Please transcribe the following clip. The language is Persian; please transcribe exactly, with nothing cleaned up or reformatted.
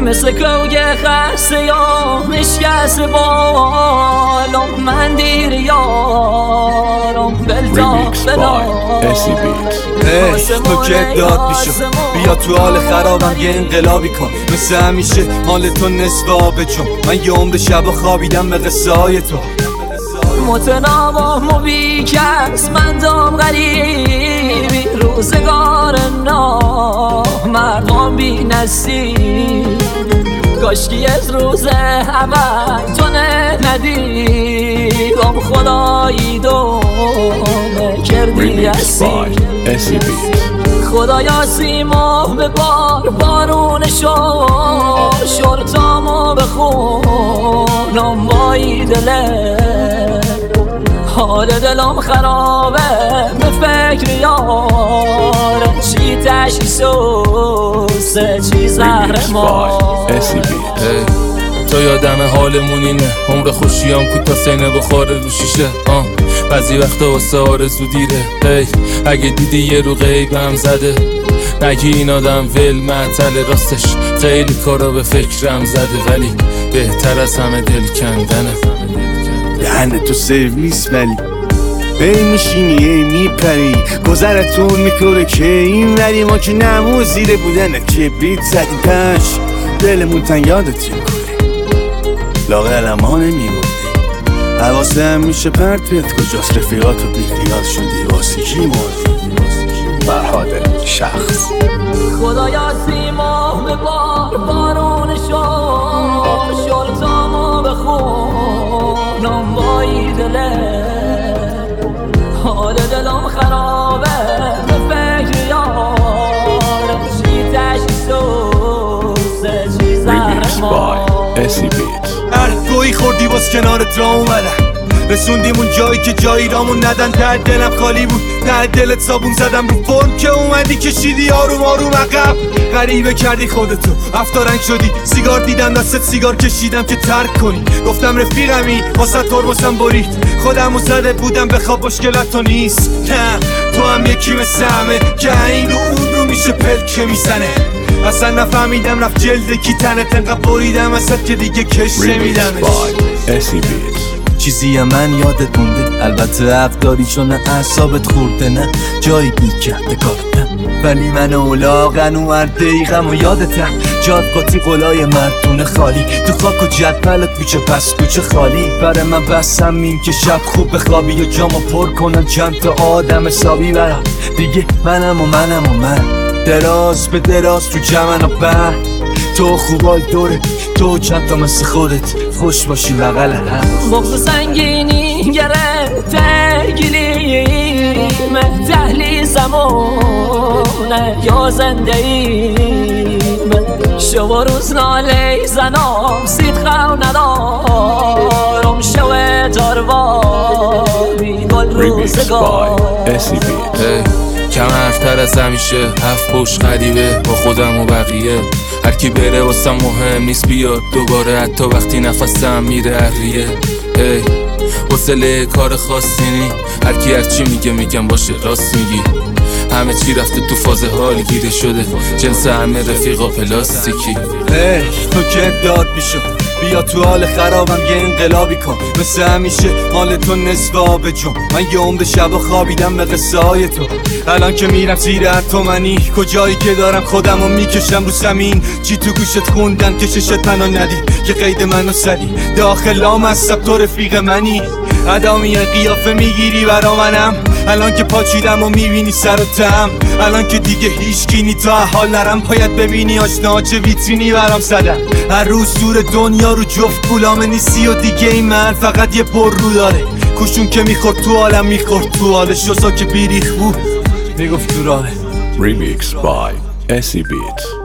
مثل کوگ خسته یا مشکست بالم من دیر یارم بلتا بلا تو که داد میشم بیا تو حال خرابم یه انقلابی کن مثل همیشه مال تو نصف آبه چون من یه عمر شب خوابیدم به قصه های تو متناوب و بیکس من دام غریبی روزگار نامردان بی نصیب کاشکی از روز اول تو ندیدم خدایی دونه کردی هستی خدایا سیما به بار بارون شد شرطامو بخونم بایی دله حال دلم خرابه به فکر یاره چی تشخیص و سه چی زهر ما تو یادم حالمون اینه عمر خوشیام کوتا سینه بخوره رو شیشه آه بعضی وقتا واسه آرزو دیره هی اگه دیدی یه رو غیبم زده نگی این آدم ول معطل راستش خیلی کارا به فکرم زده ولی بهتر از همه دل کندنه دهنه تو سرویس ولی بی میشینی ای میپری گذرتون میکنه که این ولی ما که نمو زیره بودنه کبریت زدیم پش دلمون تن یادت یه کنه لاغل ما نمیمونده حواسه هم میشه پرتت کجاست رفیقاتو بیخیال شدی واسه کی مردی فرهاد شخص خدایا سیما به بار بارون شد شرطامو بخونم بایی دله حال دلم خرابه به فکر یاره چی تشخیص و سه چی زهر ما هر گویی خوردی باز کنارت را اومدم رسوندیم اون جایی که جایی رامون ندن در دلم خالی بود در دلت صابون زدم رو فرم که اومدی کشیدی آروم آروم عقب غریبه کردی خودتو افتارنگ شدی سیگار دیدم دستت سیگار کشیدم که ترک کنی گفتم رفیقمی واسه ترمزم برید خودمو زده بودم بخواب مشکلت تو نیست نه تو هم یکی مثل همه که این رو اون رو میشه پلکه میزنه اصلا نفهمیدم رفت جلد کی تنت انقدر بریدم اصلا که دیگه کش نمیدمش چیزی من یادت مونده البته حق داری چون اعصابت خورده نه جایی بی کرده کارتم ولی من اولاغن و هر دقیقم و یادتم جاد قاطی قلای مردونه خالی تو خاک و جدولت کوچه پس کوچه خالی برای من بسم این که شب خوب بخوابی و جامو پر کنم چند تا آدم حسابی برم دیگه منم و منم و من دراز به دراز تو جمن و بر تو خوبای دوره تو چند تا مثل خودت خوش باشی بغل هم بغض سنگینی گرفته گلیم تحلی زمونه یا زنده ایم شو روز نالی زنام سید خو ندارم شو داروا بیگل روزگار کم حرفتر از همیشه هفت پشت غریبه با خودم و بقیه هر کی بره واسم مهم نیست بیاد دوباره حتی وقتی نفسم میره اریه ای حوصله کار خاصی نی هر کی هر چی میگه میگم باشه راست میگی همه چی رفته تو فاز حال گیره شده جنس همه رفیقا پلاستیکی ای تو که داد میشم بیا تو حال خرابم یه انقلابی کن مثل همیشه مال تو نصف آبه جون من یه عمر شب خوابیدم به قصه های تو الان که میرم زیر اتمنی کجایی که دارم خودمو میکشم رو زمین چی تو گوشت خوندن که ششت منو ندید که قید منو سدی داخلام هستم تو رفیق منی ادامی قیافه میگیری برا منم الان که پاچیدم و میبینی سر و تم الان که دیگه هیچ کینی تا حال نرم باید ببینی آشنا چه ویترینی برام زدن هر روز دور دنیا رو جفت پولامه نیستی و دیگه این من فقط یه پر رو داره کشون که میخورد تو عالم میخورد تو حالش شسا که بیریخ بود میگفت تو راه Remix by S E Beats